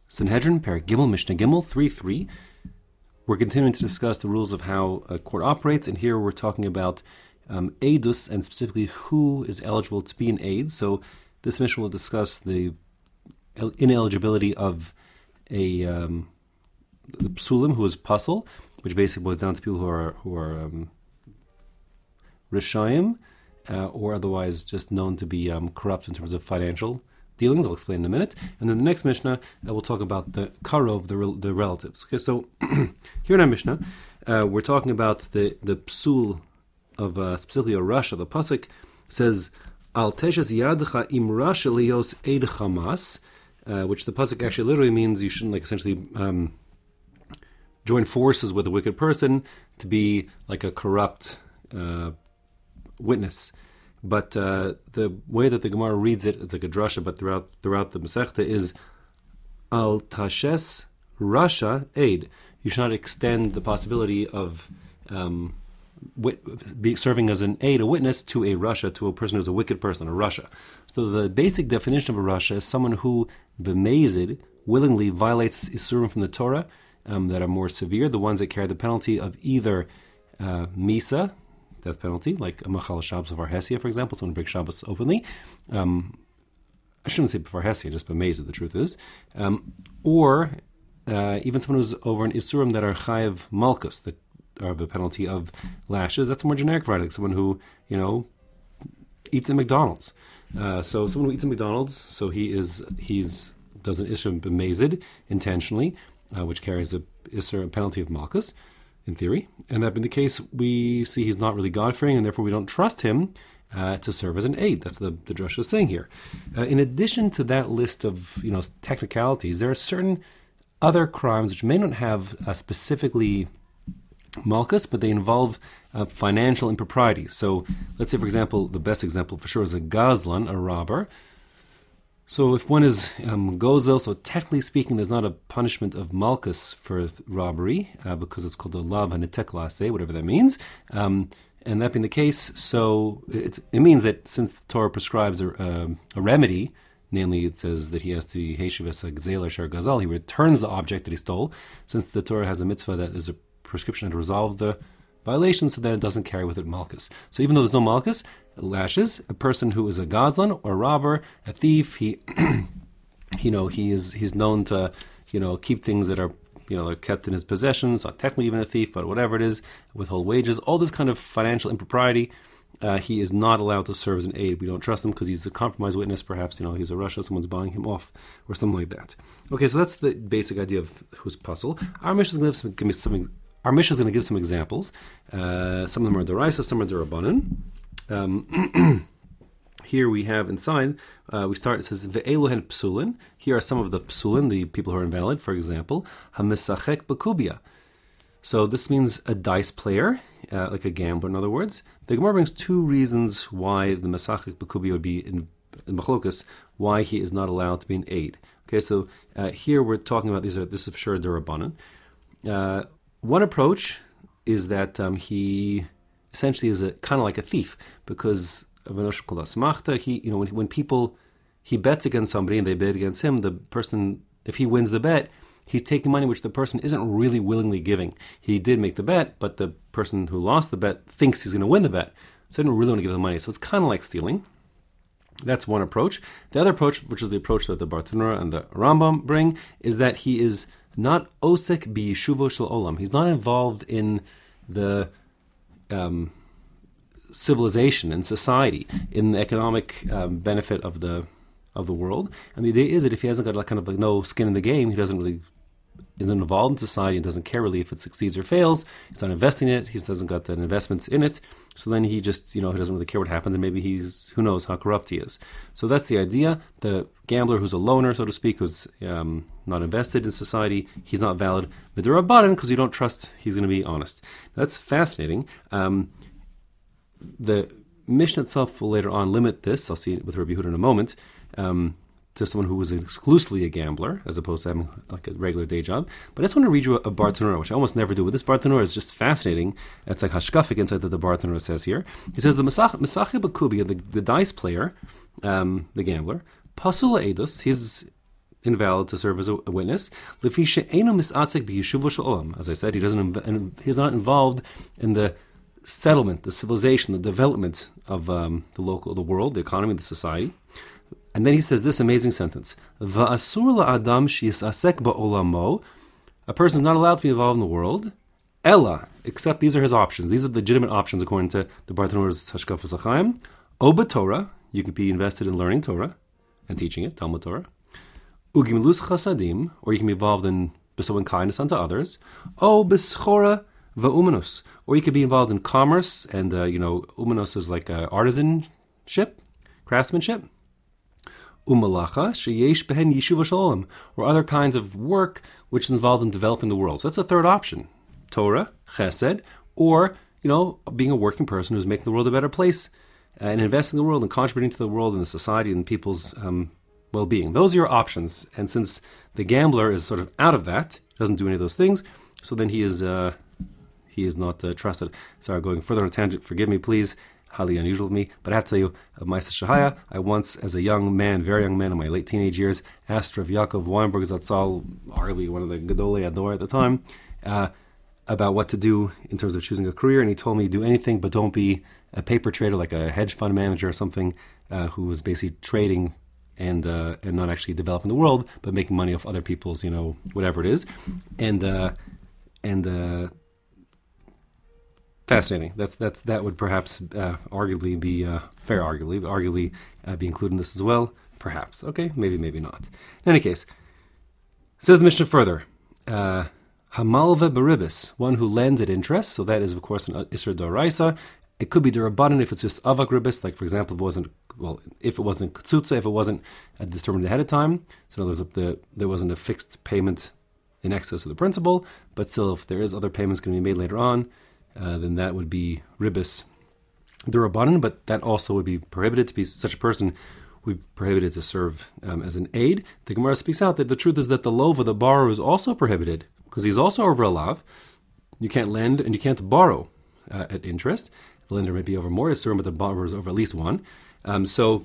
Sanhedrin, Perek Gimel, Mishnah Gimel, 3:3. We're continuing to discuss the rules of how a court operates, and here we're talking about Eidus, and specifically who is eligible to be an aid. So this Mishnah will discuss the ineligibility of the psulim, who is pasul, which basically boils down to people who are rishayim, or otherwise just known to be corrupt in terms of financial dealings. I'll explain in a minute. And then the next Mishnah, we'll talk about the karov, the relatives. Okay, so here in our Mishnah, we're talking about the psul of specifically a rasha. The pasuk says, "Al teshes yadcha im rasha lios eid chamas," which the pasuk actually literally means you shouldn't essentially join forces with a wicked person to be like a corrupt witness. But the way that the Gemara reads it is like a drasha, but throughout the Masechta is al tashes rasha aid. You should not extend the possibility of serving as an aid, a witness, to a rasha, to a person who's a wicked person, a rasha. So the basic definition of a rasha is someone who b'mezid willingly violates isurim from the Torah that are more severe, the ones that carry the penalty of either misa, death penalty, like a machal Shabbos of Hesia, for example, someone breaks Shabbos openly. I shouldn't say before Hesia, just b'mezid, the truth is. Or even someone who's over an isurim that are chayav malchus, that are the penalty of lashes. That's a more generic variety, like someone who, eats at McDonald's. So someone who eats at McDonald's, so he's does an isurim b'mezid intentionally, which carries a penalty of malchus, in theory. And that being the case, we see he's not really God-fearing, and therefore we don't trust him to serve as an aid. That's the drasha is saying here. In addition to that list of technicalities, there are certain other crimes which may not have specifically malchus, but they involve financial impropriety. So let's say, for example, the best example for sure is a gazlan, a robber. So if one is gozel, so technically speaking, there's not a punishment of malchus for robbery, because it's called a lav hanetek la'aseh, whatever that means. And that being the case, so it means that since the Torah prescribes a remedy, namely it says that he has to heishiv es hagzel asher gazal, he returns the object that he stole, since the Torah has a mitzvah that is a prescription to resolve the violation, so that it doesn't carry with it malchus. So even though there's no malchus, lashes, a person who is a gazlan or a robber, a thief, he's known to keep things that are kept in his possession. It's not technically even a thief, but whatever it is, withhold wages, all this kind of financial impropriety, he is not allowed to serve as an aid. We don't trust him because he's a compromised witness. Perhaps he's a rasha, someone's buying him off or something like that. Okay, so that's the basic idea of who's pasul. Our mission is going to give some examples. Some of them are deraisa, some are derabanan. Here we have inside, we start, it says, Ve'eluhen psulin. Here are some of the psulin, the people who are invalid. For example, hamisachek b'kubia. So this means a dice player, like a gambler, in other words. The Gemara brings two reasons why the misachek b'kubia would be in machlokas, why he is not allowed to be an aid. Okay, so here we're talking about this is for sure derabanan. One approach is that he essentially is kind of like a thief, because of an oshel called asmachta. When people, he bets against somebody and they bet against him, the person, if he wins the bet, he's taking money which the person isn't really willingly giving. He did make the bet, but the person who lost the bet thinks he's going to win the bet, so they don't really want to give the money. So it's kind of like stealing. That's one approach. The other approach, which is the approach that the Bartanura and the Rambam bring, is that he is not osek b'yeshuvo shel olam. He's not involved in the civilization and society, in the economic benefit of the world. And the idea is that if he hasn't got no skin in the game, he isn't involved in society and doesn't care really if it succeeds or fails. He's not investing in it. He doesn't got the investments in it. So then he just, he doesn't really care what happens, and maybe who knows how corrupt he is. So that's the idea. The gambler who's a loner, so to speak, who's not invested in society, he's not valid. But the Rabbanan, because you don't trust he's going to be honest. That's fascinating. The Mishnah itself will later on limit this, I'll see it with Rabbi Yehuda in a moment, to someone who was exclusively a gambler, as opposed to having like a regular day job. But I just want to read you a Bartanura, which I almost never do. But this Bartanura is just fascinating. It's like hashkafik inside that the Bartanura says here. He says the Mesacheh B'Kubia, the dice player, the gambler, pasul edus, he's invalid to serve as a witness. As I said, he's not involved in the settlement, the civilization, the development of the world, the economy, the society. And then he says this amazing sentence: "Va'asur la'adam she'yisasek ba'olamo." A person is not allowed to be involved in the world. Ella, except these are his options. These are the legitimate options according to the Barthanor's Hashkafas HaChaim. O b'Torah, you can be invested in learning Torah and teaching it, Talmud Torah. Ugimilus chasadim, or you can be involved in bestowing kindness unto others. O b'schora va'umanus, or you could be involved in commerce, and umanus is like artisanship, craftsmanship. Umalacha sheyesh behen yishuv shalom, or other kinds of work which is involved in developing the world. So that's a third option: Torah, Chesed, or being a working person who's making the world a better place and investing in the world and contributing to the world and the society and people's well-being. Those are your options. And since the gambler is sort of out of that, doesn't do any of those things, so then he is not trusted. Sorry, going further on a tangent. Forgive me, please. Highly unusual of me, but I have to tell you, of Maisa Shahaya, I once, as a young man, very young man, in my late teenage years, asked Rav Yaakov Weinberg Zatzal, arguably one of the Gedolei Ador at the time, about what to do in terms of choosing a career, and he told me, do anything, but don't be a paper trader, like a hedge fund manager or something, who was basically trading and not actually developing the world, but making money off other people's, whatever it is, and fascinating. That would perhaps arguably be very arguably, but arguably be included in this as well. Perhaps. Okay, maybe not. In any case, says the Mishnah further, Hamalva beribis, one who lends at interest. So that is, of course, an Isra D'Oraisa. It could be D'Rabbanan if it's just Avak ribis, like for example, if it wasn't Ktsutza, if it wasn't determined ahead of time. So in other words, there wasn't a fixed payment in excess of the principal, but still, if there is other payments going to be made later on, then that would be ribis D'Rabbanan, but that also would be prohibited. To be such a person would be prohibited to serve as an aid. The Gemara speaks out that the truth is that the lova, the borrower, is also prohibited because he's also over a lav. You can't lend and you can't borrow at interest. The lender may be over more Yisurim, but the borrower is over at least one. So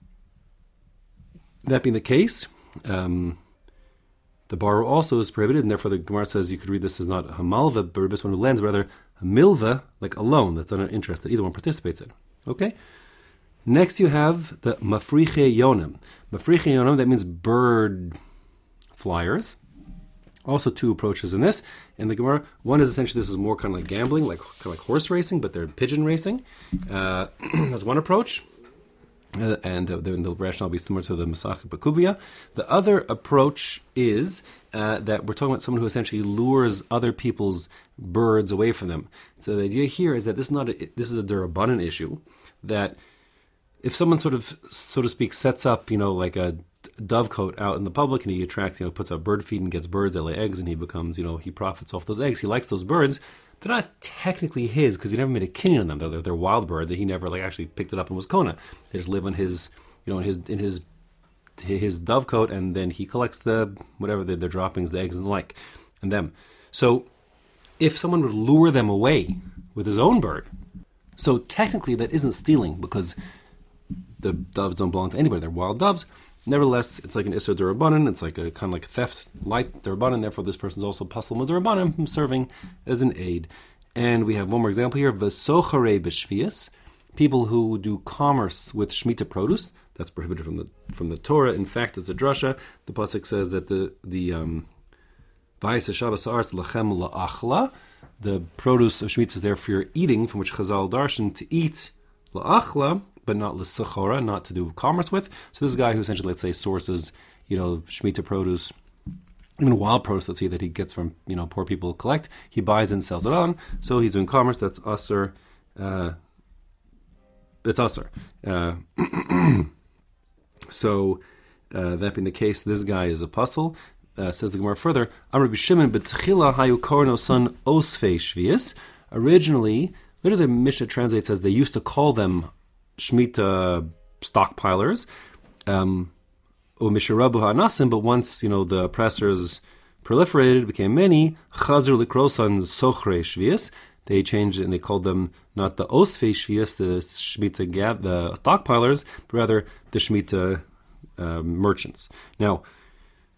that being the case, the borrower also is prohibited, and therefore the Gemara says you could read this as not hamalva beribis, one who lends, but rather a milva, like a loan that's on an interest that either one participates in. Okay? Next you have the mafriche yonim. Mafriche yonim, that means bird flyers. Also two approaches in this. In the Gemara, one is essentially this is more kind of like gambling, kind of like horse racing, but they're pigeon racing. That's one approach. And the rationale will be similar to the Masach Bakubia. The other approach is that we're talking about someone who essentially lures other people's birds away from them. So the idea here is that this is a D'Rabbanan issue, that if someone sort of, so to speak, sets up, like a dovecote out in the public, and he attracts, puts out bird feed and gets birds that lay eggs, and he becomes, he profits off those eggs. He likes those birds. They're not technically his because he never made a kinyan on them. They're wild birds that he never actually picked it up and was kona. They just live on his, in his dovecote, and then he collects the whatever their droppings, the eggs and the like, and them. So if someone would lure them away with his own bird, so technically that isn't stealing because the doves don't belong to anybody. They're wild doves. Nevertheless, it's like an Isser D'Rabbanan. It's like a kind of like a theft, like D'Rabbanan. Therefore, this person is also Pasal D'Rabbanan, serving as an aid. And we have one more example here: V'sochare b'shvius, people who do commerce with Shemitah produce. That's prohibited from the Torah. In fact, as a drasha, the pasuk says that the Vayis Shabbos Haaretz Lachem La'achla, the produce of Shemitah is there for your eating, from which Chazal darshan to eat La'achla, but not l'sachora, not to do commerce with. So this is a guy who essentially, let's say, sources, Shemitah produce, even wild produce, let's say, that he gets from, poor people collect. He buys and sells it on. So he's doing commerce. That's usher. That's usher. So that being the case, this guy is a puzzle. Says the Gemara further, Amr b'Shimon b'tchila hayu korno son osfei shvius. Originally, literally the Mishnah translates as they used to call them Shemitah stockpilers, or Misharabu ha'anasim, but once, the oppressors proliferated, it became many, Chazur likrosan sochre shvius, they changed it and they called them not the osfei shvius, the Shemitah the stockpilers, but rather the Shemitah merchants. Now,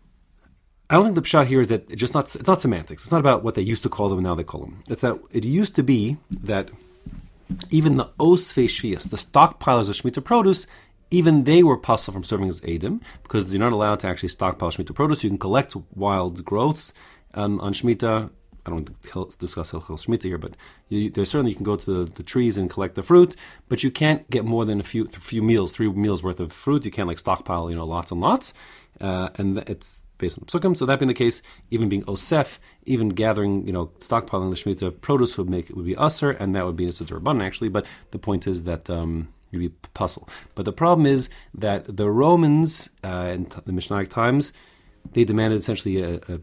I don't think the pshat here is that it's not semantics. It's not about what they used to call them and now they call them. It's that it used to be that even the osfei shvius, the stockpilers of Shemitah produce, even they were puzzled from serving as Eidim, because you're not allowed to actually stockpile Shemitah produce. You can collect wild growths on Shemitah. I don't want to discuss Hilchos Shemitah here, but there's certainly you can go to the trees and collect the fruit, but you can't get more than a few meals, 3 meals worth of fruit. You can't like stockpile, lots and lots, and it's based on psukim. So that being the case, even being osef, even gathering, stockpiling the Shemitah produce would be usher, and that would be a Rabbanan actually. But the point is that you'd be puzzle. But the problem is that the Romans in the Mishnaic times, they demanded essentially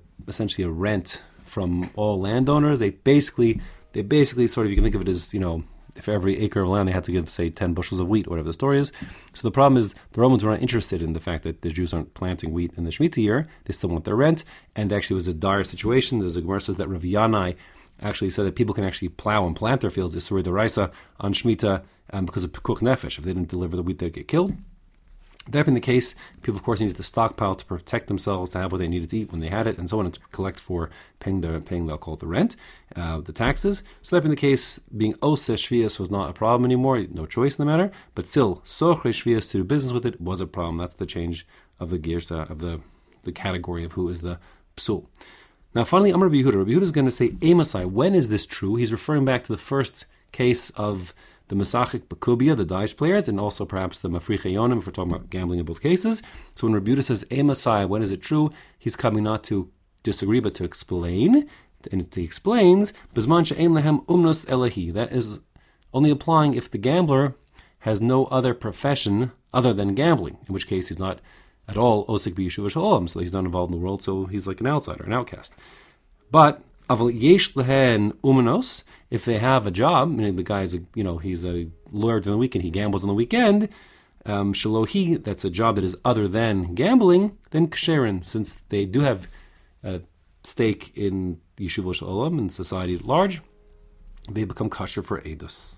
a rent from all landowners. They basically sort of, you can think of it as, if every acre of land they had to give, say, 10 bushels of wheat, whatever the story is. So the problem is the Romans were not interested in the fact that the Jews aren't planting wheat in the Shemitah year. They still want their rent. And actually it was a dire situation. There's a Gemara says that Rav Yanai actually said that people can actually plow and plant their fields, Isuri D'Oraisa, on Shemitah because of Pekuch Nefesh. If they didn't deliver the wheat, they'd get killed. That being the case, people, of course, needed to stockpile to protect themselves, to have what they needed to eat when they had it, and so on, and to collect for paying they'll call it the rent, the taxes. So that being the case, being oseh shvius was not a problem anymore, no choice in the matter, but still, sochre shvius, to do business with it, was a problem. That's the change of the girsa, of the category of who is the psul. Now, finally, Amar Rabbi Yehuda. Rabbi Yehuda is going to say, Emasai, when is this true? He's referring back to the first case of the Masachik Bakubia, the dice players, and also perhaps the Mafricha Yonim, if we're talking about gambling in both cases. So when Rabbi Yehuda says, Emasai, when is it true? He's coming not to disagree, but to explain. And he explains, Bizman she'ein lehem umnus elahi. That is only applying if the gambler has no other profession other than gambling, in which case he's not at all osik b'yeshuva shalom, so he's not involved in the world, so he's like an outsider, an outcast. But aval yesh lehen umanos, if they have a job, meaning the guy's he's a lawyer during the weekend, he gambles on the weekend, shalohi, that's a job that is other than gambling, then ksherin, since they do have a stake in yeshuva shalom and society at large, they become kosher for edus.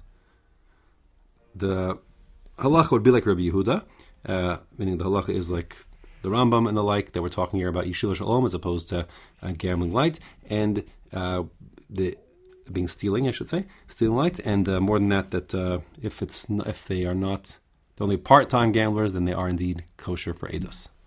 The halacha would be like Rabbi Yehuda, meaning the halacha is like the Rambam and the like, that we're talking here about yeshuva shalom as opposed to gambling light, and stealing light, and more than that, if they are not the only part-time gamblers, then they are indeed kosher for edus.